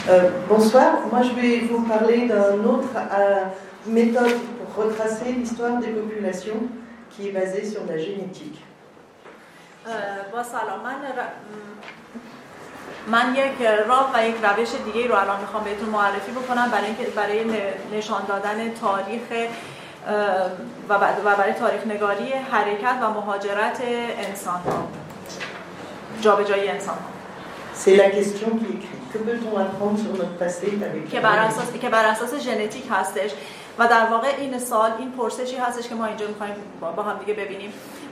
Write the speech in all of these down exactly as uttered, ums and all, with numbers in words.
Euh, bonsoir, moi je vais vous parler d'une autre euh, méthode pour retracer l'histoire des populations qui est basée sur la génétique. با سلام، من ر... من یک راه و یک روش دیگه رو الان میخوام بهتون معرفی بکنم برای اینکه برای نشان دادن تاریخ و برای تاریخ نگاری حرکت و مهاجرت انسان ها، جابجایی انسان ها. C'est la question qui est écrite. Que peut-on apprendre sur notre passé avec که بر اساس که بر اساس ژنتیک هستش و در واقع این سال این پرسشی هستش که ما اینجا می‌خوایم با هم دیگه ببینیم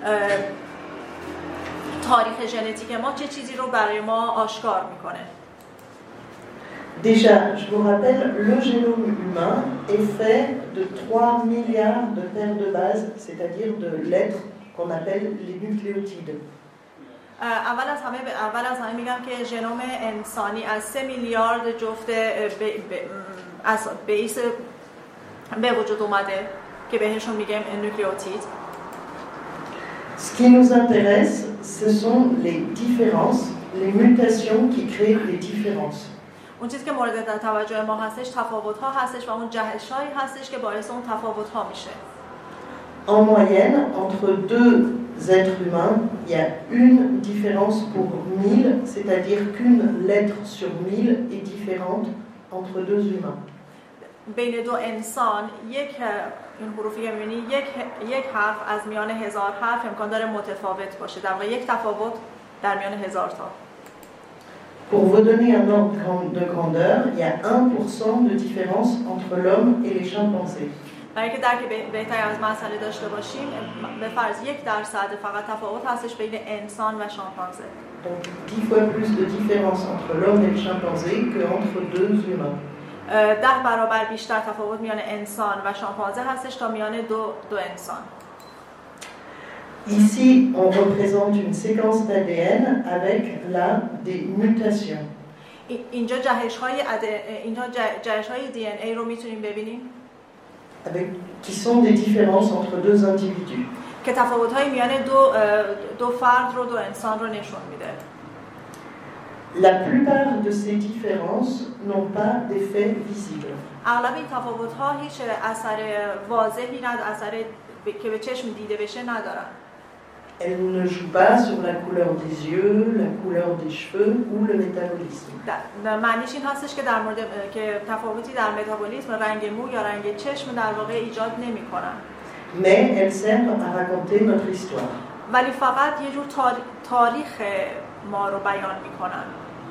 تاریخ ژنتیک ما چه چیزی رو برای ما آشکار میکنه. Déjà, je vous rappelle, le génome humain est fait de trois milliards de paires de bases, c'est-à-dire de lettres qu'on appelle les nucléotides. اول از همه اول از همه میگم که ژنوم انسانی از سه میلیارد جفت از بیس به وجود اومده که بهشون میگیم نوکلئوتید. Ce qui nous intéresse, ce sont les différences, les mutations qui créent les différences. اون چیزی که مورد توجه ما هستش تفاوت‌ها هستش و اون جهش‌هایی هستش که باعث اون تفاوت‌ها میشه. En moyenne, entre deux êtres humains, il y a une différence pour mille, c'est-à-dire qu'une lettre sur mille est différente entre deux humains. بین دو انسان یک این حروفی که می‌بینی یک یک حرف از میان هزار حرف امکان داره متفاوت باشه. در واقع یک تفاوت در میان هزار تا. Pour vous donner un ordre de grandeur, il y a un pour cent de différence entre l'homme et les chimpanzés. برای اینکه درک بهتری از مسئله داشته باشیم به فرض یک درصد فقط تفاوت هستش بین انسان و شامپانزه. Donc dix fois plus de différence entre l'homme et le chimpanzé que entre deux humains. ده برابر بیشتر تفاوت میان انسان و شامپانزه هستش تا میان دو دو انسان. Ici, on représente une séquence d'A D N avec là des mutations. اینجا جهش‌های اینجا جهش‌های دی ان ای رو میتونیم ببینیم. Avec, qui sont des différences entre deux individus. که تفاوت‌های میان دو دو فرد رو دو انسان رو نشون میده. La plupart de ces différences n'ont pas d'effet visible. اغلب این تفاوت‌ها هیچ اثر واضحی ندارن، اثر که به چشم دیده بشه ندارن. Elles ne jouent pas sur la couleur des yeux, la couleur des cheveux ou le métabolisme. معنیش این هستش که در مورد که تفاوتی در متابولیسم، رنگ مو یا رنگ چشم در واقع ایجاد نمی‌کنن. Mais elles servent à raconter notre histoire. ولی فقط یه جور تاریخ ما رو بیان می‌کنن.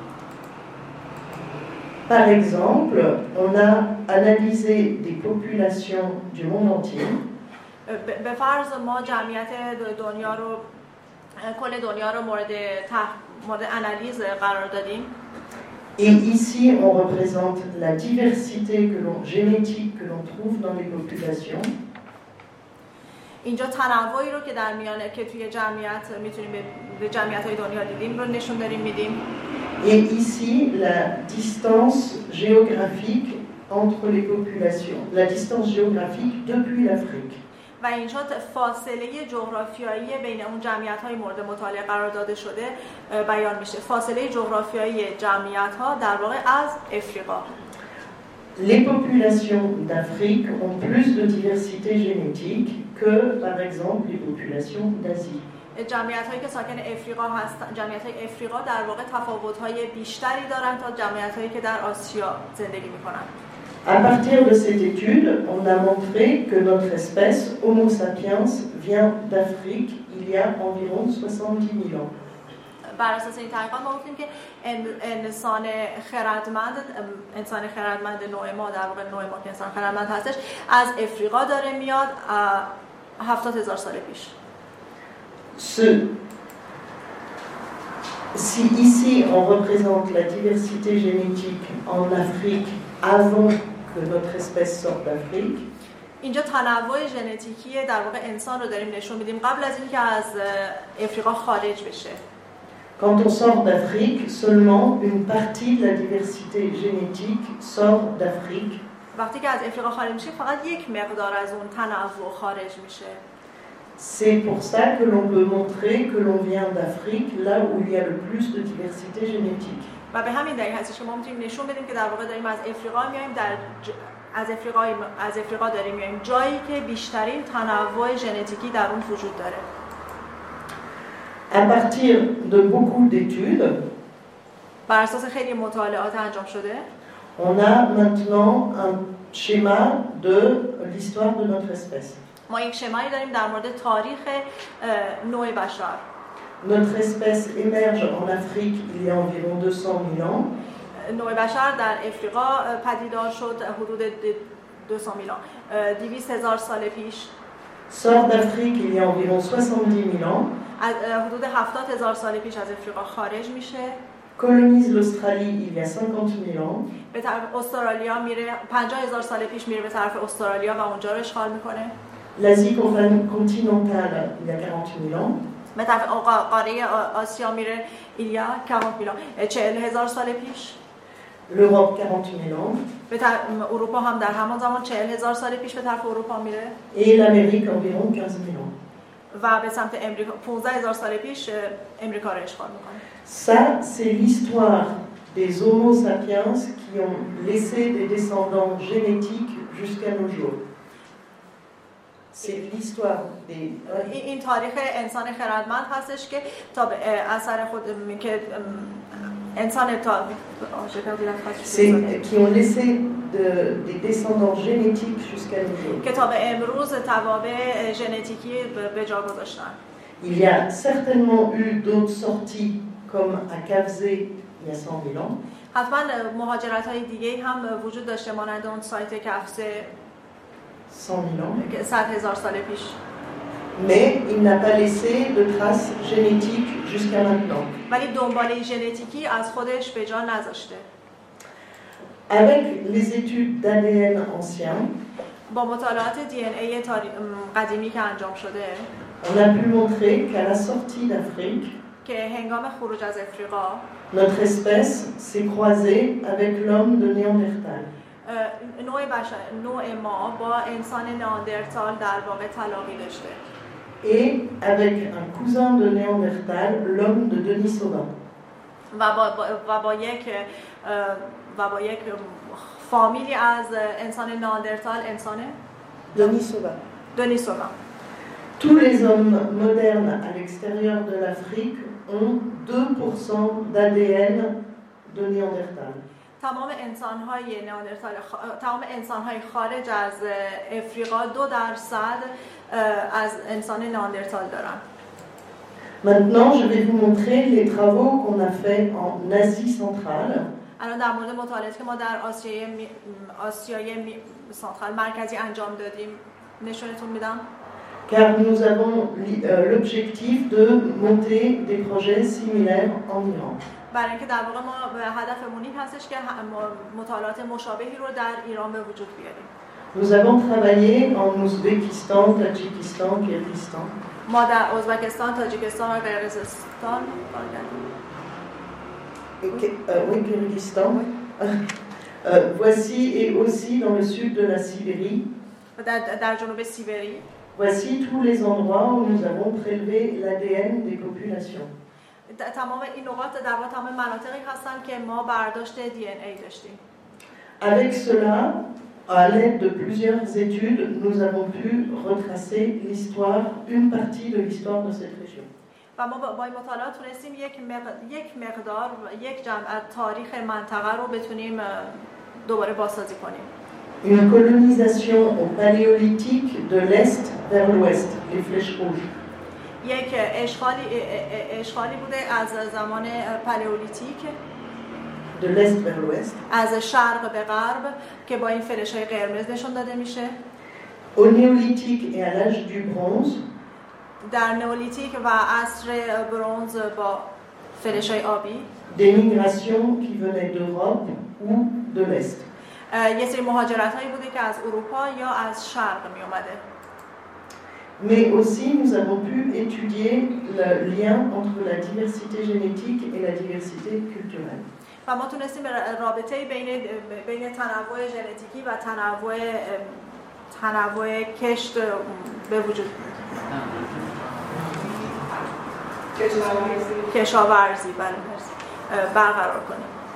Par exemple, on a analysé des populations du monde entier. به فرض ما جمعیت دنیا رو کل دنیا رو مورد تح... مورد انالیز قرار دادیم. Et ici, on représente la diversité que l'on, génétique que l'on trouve dans les populations. اینجا تنوعی رو که در میان که توی جمعیت میتونیم به جمعیت‌های دنیا دیدیم رو نشون داریم میدیم. Et ici, la distance géographique entre les populations, la distance géographique depuis l'Afrique. و اینجا فاصله جغرافیایی بین اون جمعیت‌های مورد مطالعه قرار داده شده بیان میشه. فاصله جغرافیایی جمعیت‌ها در واقع از افریقا. Les populations d'Afrique ont plus de diversité génétique que, par exemple, les populations d'Asie. جمعیت‌هایی که ساکن افریقا هستن، جمعیت‌های افریقا در واقع تفاوت‌های بیشتری دارن تا جمعیت‌هایی که در آسیا زندگی می‌کنن. À partir de cette étude, on a montré que notre espèce, Homo sapiens, vient d'Afrique il y a environ soixante-dix mille ans. بر اساس این تحقیقات ما گفتیم که انسان خردمند انسان خردمند نوع ما در واقع نوع ما که انسان خردمند هستش از افریقا داره میاد هفتاد هزار سال پیش. Ce, si ici on représente la diversité génétique en Afrique avant que notre espèce sorte d'Afrique, اینجا تنوع ژنتیکی در واقع انسان رو داریم نشون میدیم قبل از اینکه از افریقا خارج بشه. Quand on sort d'Afrique, seulement une partie de la diversité génétique sort d'Afrique. وقتی که از افریقا خارج میشه فقط یک مقدار از اون تنوع خارج میشه. C'est pour ça que l'on peut montrer que l'on vient d'Afrique, là où il y a le plus de diversité génétique. و به همین دلیل هستش که ما میتونیم نشون بدیم که در واقع داریم از افریقا میایم در ج... از افریقا از افریقا داریم میایم جایی که بیشترین تنوع ژنتیکی در اون وجود داره. À partir de beaucoup d'études, بر اساس خیلی مطالعات انجام شده، on a maintenant un schéma de l'histoire de notre espèce. ما یک شمایی داریم در مورد تاریخ نوع بشر. Notre espèce émerge en Afrique il y a environ deux cent mille ans. نوع بشر در افریقا پدیدار شد حدود دویست میلیون دویست هزار سال پیش. Sort d'Afrique il y a environ soixante-dix mille ans. از حدود هفتاد هزار سال پیش از افریقا خارج میشه. Colonise l'Australie il y a cinquante mille ans. به طرف استرالیا میره، پنجاه هزار سال پیش میره به طرف استرالیا و اونجا رو اشغال میکنه. L'Asie continentale il y a quarante mille ans. به طرف قاره آسیا میره ایلیا quarante mille ans چهل هزار سال پیش. L'Europe quarante mille ans. به طرف اروپا هم در همان زمان چهل هزار سال پیش به طرف اروپا میره. Et l'Amérique environ quinze mille ans. و به سمت امریکا پانزده هزار سال پیش امریکا رو اشغال میکنه. Ça c'est l'histoire des Homo sapiens qui ont laissé des descendants génétiques jusqu'à nos jours. C'est l'histoire des این تاریخ انسان خردمند هستش که تا به اثر خود که انسان تا qui ont laissé de, des descendants génétiques jusqu'à nos jours. که تا به امروز توابع ژنتیکی به جا گذاشتن. Il y a certainement eu d'autres sorties comme à Kavzé il y a cent mille ans. حتما مهاجرت‌های دیگه هم وجود داشته مانند اون سایت کفزه cent mille ans. صد هزار سال پیش. Mais il n'a pas laissé de traces génétiques jusqu'à maintenant. ولی دنباله ژنتیکی از خودش به جا نذاشته. Avec les études d'A D N anciens, با مطالعات دی ان ای قدیمی که انجام شده، on a pu montrer qu'à la sortie d'Afrique, که هنگام خروج از افریقا، notre espèce s'est croisée avec l'homme de Néandertal. نوع بشر نوع ما با انسان نئاندرتال در واقع تلاقی داشته. Et avec un cousin de Néandertal, l'homme de Denisova. و با, با, و با یک و با یک فامیلی از انسان نئاندرتال انسان Denisova. دنیسووا. Tous les hommes modernes à l'extérieur de l'Afrique ont deux pour cent d'A D N de Néandertal. تمام انسان‌های نئاندرتال تمام انسان‌های خارج از افریقا دو درصد از انسان نئاندرتال دارن. Maintenant, je vais vous montrer les travaux qu'on a faits en Asie centrale. الان در مورد مطالعاتی که ما در آسیای می... آسیای می... سنترال مرکزی انجام دادیم نشونتون میدم. Car nous avons l'objectif de monter des projets similaires en Iran. برای اینکه در واقع ما هدفمون این هستش که مطالعات مشابهی رو در ایران به وجود بیاریم. Nous avons travaillé en Ouzbékistan, Tadjikistan, Kirghizistan. ما در ازبکستان، تاجیکستان و قرقیزستان کار کردیم. Oui, Kirghizistan. Voici et aussi dans le sud de la Sibérie. در در جنوب سیبری. Voici tous les endroits où nous avons prélevé l'A D N des populations. تمام این نقاط در واقع تمام مناطقی هستن که ما برداشت دی ان ای داشتیم. Avec cela, à l'aide de plusieurs études, nous avons pu retracer l'histoire, une partie de l'histoire de cette région. و ما با این مطالعات تونستیم یک مقدار یک مقدار یک جمع از تاریخ منطقه رو بتونیم دوباره بازسازی کنیم. Une colonisation au paléolithique de l'est vers l'ouest, les flèches rouges. یک اشغالی اشغالی بوده از زمان پالئولیتیک de l'est vers l'ouest. از شرق به غرب که با این فلش‌های قرمز نشون داده میشه. Au néolithique et à l'âge du bronze. در نئولیتیک و عصر برنز با فلش‌های آبی. Des migrations qui venaient d'Europe ou de l'est. یه سری مهاجرت‌هایی بوده که از اروپا یا از شرق می اومده. Mais aussi, nous avons pu étudier le lien entre la diversité génétique et la diversité culturelle. و ما تونستیم رابطه بین بین تنوع ژنتیکی و تنوع تنوع کشت به وجود کشاورزی کشاورزی برقرار کنیم.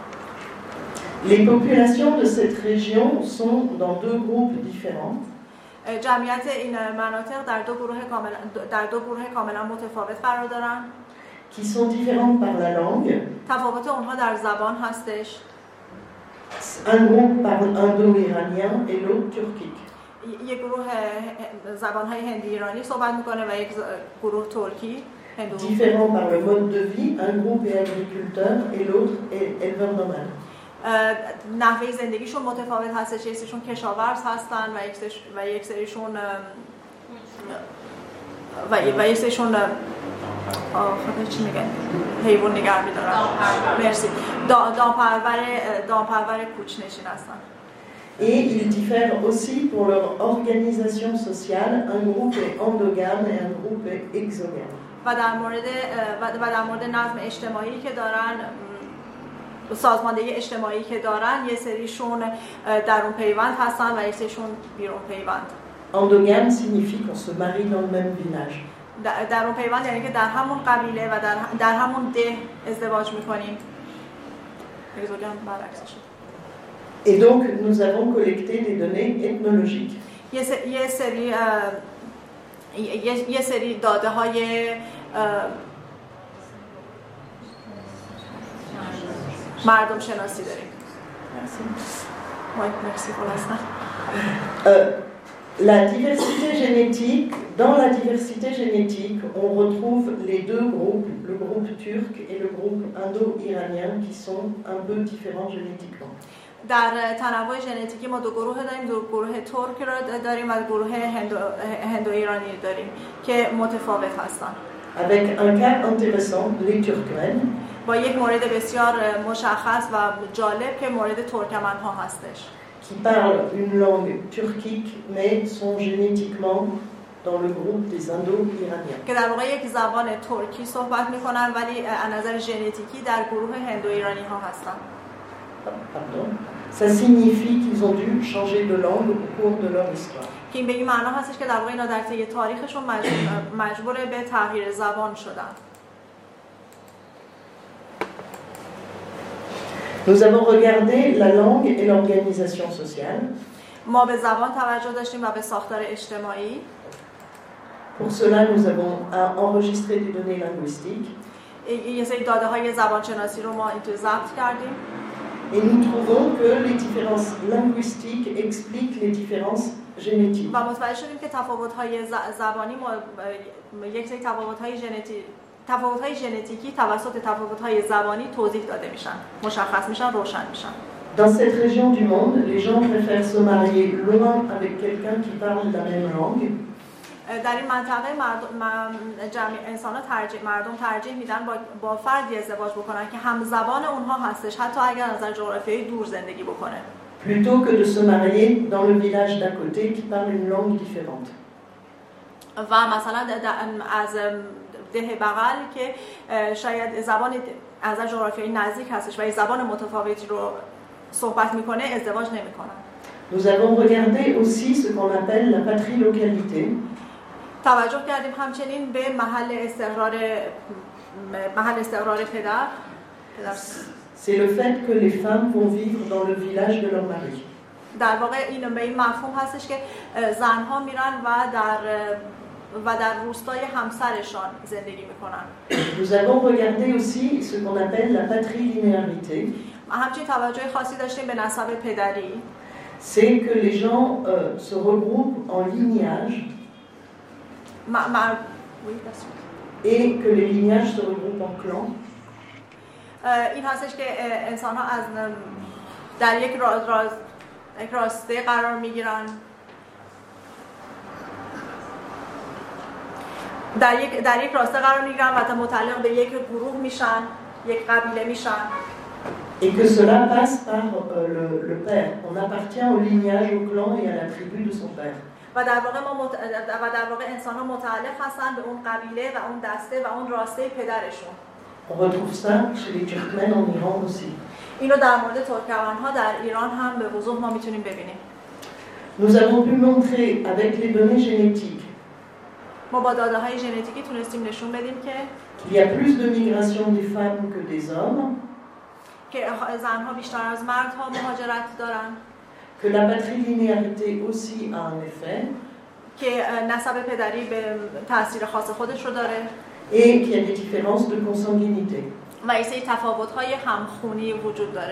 Les populations de cette région sont dans deux groupes différents. جمعیت این مناطق در دو گروه کاملا در دو گروه کاملا متفاوت قرار دارن. Qui sont différentes par la langue. تفاوت اونها در زبان هستش. Un groupe parle indo-iranien et l'autre turquique. یک گروه زبان‌های هندی ایرانی صحبت می‌کنه و یک گروه ترکی هندو. Différents par le mode de vie, un groupe est agriculteur et l'autre est éleveur nomade. نحوه زندگیشون متفاوت هستش، یک سریشون کشاورز هستن و یک سری و یک سریشون و و یک سریشون خودش چی میگن حیوان نگه می‌دارن. مرسی. دامپرور دامپرور کوچ‌نشین هستن. Et ils diffèrent aussi pour leur organisation sociale, un groupe est endogame et un groupe est exogame. و در مورد و در مورد نظم اجتماعی که دارن، سازماندهی اجتماعی که دارن، یه سریشون درون پیوند هستن و یک سریشون بیرون پیوند. Endogame signifie qu'on se marie dans le même village. درون پیوند یعنی که در همون قبیله و در در همون ده ازدواج می‌کنیم. اگزوگام برعکسش. Et donc, nous avons collecté des données ethnologiques. یه سری یه سری داده های مردم شناسی داریم. مرسی. La diversité génétique, dans la diversité génétique, on retrouve les deux groupes, le groupe turc et le groupe indo-iranien, qui sont un peu différents génétiquement. در تنوع ژنتیکی ما دو گروه داریم، دو گروه ترک رو داریم و گروه هندو هندو ایرانی داریم که متفاوت هستن. Avec un cas intéressant, les Turkmènes. با یک مورد بسیار مشخص و جالب که مورد ترکمن‌ها هستش. Qui parlent une langue turquique mais sont génétiquement dans le groupe des indo-iraniens. که در واقع یک زبان ترکی صحبت می‌کنن ولی از نظر ژنتیکی در گروه هندو ایرانی‌ها هستن. Pardon. Ça signifie qu'ils ont dû changer de langue au cours de leur histoire. که این به این معنا هستش که در واقع اینا در طی تاریخشون مجبور به تغییر زبان شدن. Nous avons regardé la langue et l'organisation sociale. ما به زبان توجه داشتیم و به ساختار اجتماعی. Pour cela, nous avons enregistré des données linguistiques. یه سری داده‌های زبانشناسی رو ما اینجا ضبط کردیم. Et nous trouvons que les différences linguistiques expliquent les différences génétiques. و متوجه شدیم که تفاوت‌های زبانی یک سری تفاوت‌های ژنتیکی تفاوت‌های ژنتیکی توسط تفاوت‌های زبانی توضیح داده میشن، مشخص میشن، روشن میشن. Dans cette région du monde, les gens préfèrent se marier loin avec quelqu'un qui parle la même langue. در این منطقه مردم جمعی انسان‌ها ترجیح مردم ترجیح میدن با با فردی ازدواج بکنن که هم زبان اونها هستش، حتی اگر از نظر جغرافیایی دور زندگی بکنه. Plutôt que de se marier dans le village d'à côté qui parle une langue différente. و مثلا از ده بغل که شاید زبان از نظر جغرافیایی نزدیک هستش و یه زبان متفاوتی رو صحبت میکنه ازدواج نمیکنن. Nous avons regardé aussi ce qu'on appelle la patrie-localité. توجه کردیم همچنین به محل استقرار محل استقرار پدر. C'est le fait que les femmes vont vivre dans le village de leur mari. در واقع این به این مفهوم هستش که زنها میرن و در و در روستای همسرشان زندگی میکنن. Nous avons regardé aussi ce qu'on appelle la patrilinéarité. همچنین توجه خاصی داشتیم به نسب پدری. C'est que les gens euh, se regroupent en lignage. Ma, ma, oui, et que les lignages se regroupent en clans. این هستش که انسان ها از در یک راز راز یک راسته قرار میگیرن، در یک در یک راسته قرار میگیرن و متعلق به یک گروه میشن، یک قبیله میشن. Et que cela passe par euh, le, le père. On appartient au lignage, au clan et à la tribu de son père. و در واقع ما مت... و در واقع انسان‌ها متعلق هستن به اون قبیله و اون دسته و اون راسته پدرشون. On retrouve ça chez les Turkmènes en Iran aussi. اینو در مورد ترکمن‌ها در ایران هم به وضوح ما میتونیم ببینیم. Nous avons pu montrer avec les données génétiques. ما با داده‌های ژنتیکی تونستیم نشون بدیم که qu'il y a plus de migration des femmes que des hommes. که زنها بیشتر از مردها مهاجرت دارن. Que la patrilinéarité aussi a un effet. که نسب پدری به تاثیر خاص خودش رو داره. Et qu'il y a des différences de consanguinité. و یه سری تفاوت‌های همخونی وجود داره.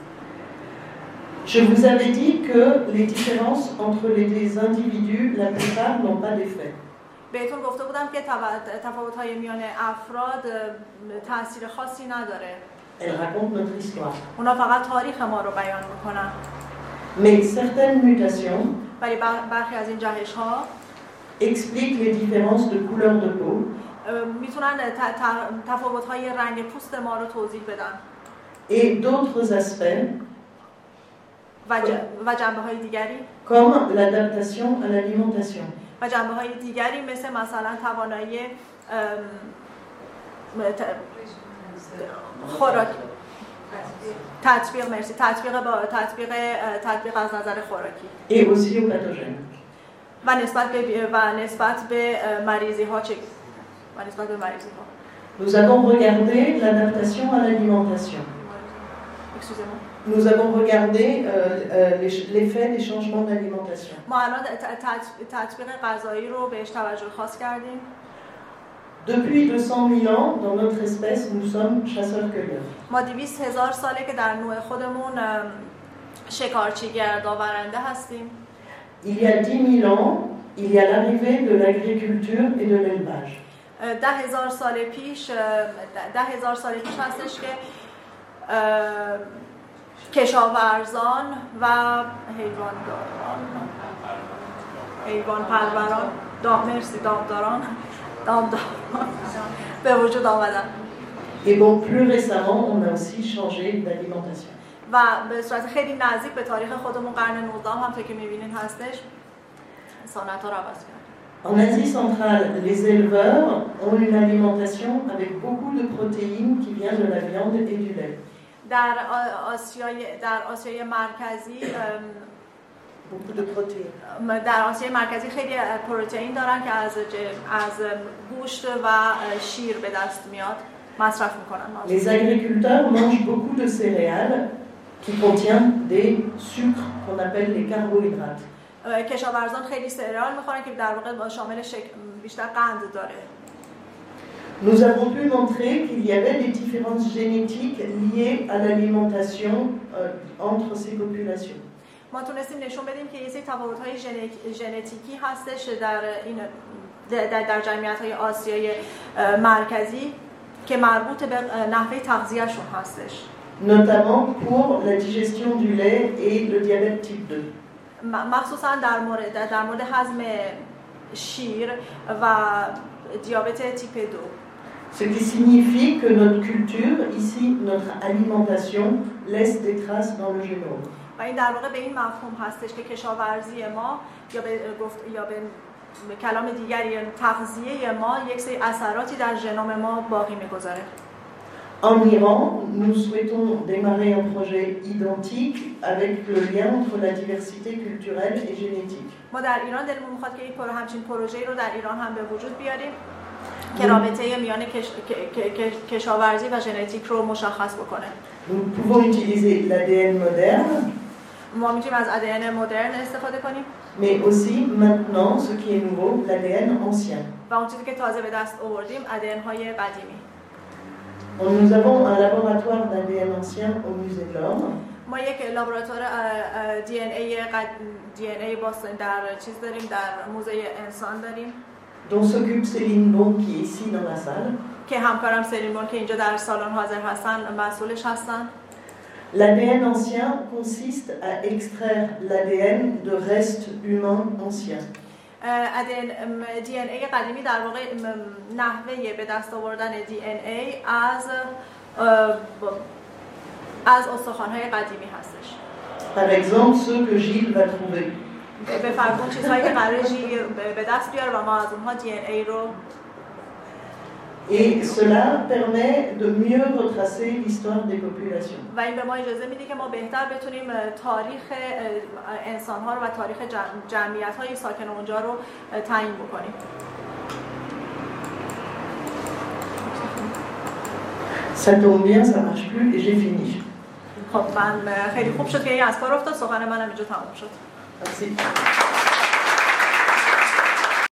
Je vous avais dit que les différences entre les individus, la plupart n'ont pas d'effet. بهتون گفته بودم که تفاوت‌های میان افراد تاثیر خاصی نداره. Elles racontent notre histoire. اونا فقط تاریخ ما رو بیان میکنن. Mais certaines mutations ولی برخی از این جهش‌ها expliquent les différences de couleur de peau. میتونن تفاوت‌های رنگ پوست ما رو توضیح بدن. Et d'autres aspects و جنبه‌های دیگری comme l'adaptation à l'alimentation. و جنبه‌های دیگری مثل مثلا توانایی خوراک تطبیق مرسی تطبیق با تطبیق تطبیق از نظر خوراکی et aussi aux pathogènes. و نسبت به و نسبت به مریضی‌ها چه و نسبت به مریضی‌ها. Nous avons regardé l'adaptation à l'alimentation. Excusez-moi. Nous avons regardé euh, euh, l'effet des changements d'alimentation. ما الان تطبیق غذایی رو بهش توجه خاص کردیم. Depuis deux cent mille ans, dans notre espèce, nous sommes chasseurs-cueilleurs. ما دویست هزار ساله که در نوع خودمون شکارچی گردآورنده هستیم. Il y a dix mille ans, il y a l'arrivée de l'agriculture et de l'élevage. ده هزار سال پیش ده هزار سال پیش هستش که کشاورزان و حیوانداران حیوان پروران دام مرسی دامداران دامداران به وجود آمدن. Et bon, plus récemment, on a aussi changé d'alimentation. و به صورت خیلی نزدیک به تاریخ خودمون قرن نوزدهم هم که می‌بینین هستش سنت‌ها رو عوض کرد. En Asie centrale, les éleveurs ont une alimentation avec beaucoup de protéines qui vient de la viande et du lait. در آسیای در آسیای مرکزی beaucoup de protéines. در آسیای مرکزی خیلی پروتئین دارن که از از گوشت و شیر به دست میاد مصرف میکنن. Les agriculteurs mangent beaucoup de céréales qui contiennent des sucres qu'on appelle les carbohydrates. کشاورزان خیلی سریال میخورن که در واقع شامل شک... بیشتر قند داره. Nous avons pu montrer qu'il y avait des différences génétiques liées à l'alimentation euh, entre ces populations. ما تونستیم نشون بدیم که یه سری تفاوت‌های ژنتیکی هستش در این در, در جمعیت‌های آسیای مرکزی که مربوط به نحوه تغذیه‌شون هستش. Notamment pour la digestion du lait et le diabète type deux. مخصوصا در مورد در مورد هضم شیر و دیابت تیپ دو. Ce qui signifie que notre culture, ici notre alimentation, laisse des traces dans le génome. و این در واقع به این مفهوم هستش که کشاورزی ما یا به گفت یا به کلام دیگری تغذیه ما یک سری اثراتی در ژنوم ما باقی می‌گذاره. En Iran, nous souhaitons démarrer un projet identique avec le lien entre la diversité culturelle et génétique. ما در ایران دلمون می‌خواد که یک پرو همچین پروژه‌ای رو در ایران هم به وجود بیاریم که رابطه میان کش... کشاورزی و ژنتیک رو مشخص بکنه. Nous pouvons utiliser l'A D N moderne. ما میتونیم از A D N مدرن استفاده کنیم. Mais aussi maintenant, ce qui est nouveau, l'A D N ancien. و اون چیزی که تازه به دست آوردیم A D N های قدیمی. Nous avons un laboratoire d'A D N ancien au musée de l'Homme. ما یک لابراتوار دی ان ای قد... دی ان ای باستون در چیز داریم در موزه انسان داریم. dont s'occupe Céline Bon qui est ici dans la salle. که همکارم سلین بون که اینجا در سالن حاضر هستن مسئولش هستن. L'A D N ancien consiste à extraire l'A D N de restes humains anciens. دی ان ای قدیمی در واقع نحوه به دست آوردن دی ان ای از از استخوان‌های قدیمی هستش. Par exemple, ceux que Gilles va trouver. به فرض چیزهایی که قراره ژیل به دست بیاره و ما از اونها دی ان ای رو Et cela permet de mieux retracer l'histoire des populations. و این به ما اجازه میده که ما بهتر بتونیم تاریخ انسان‌ها رو و تاریخ جمعیت‌های ساکن اونجا رو تعیین بکنیم. Ça tombe bien, ça marche plus et j'ai fini. خب من خیلی خوب شد که این از کار افتاد. سخن منم اینجا تموم شد. Merci.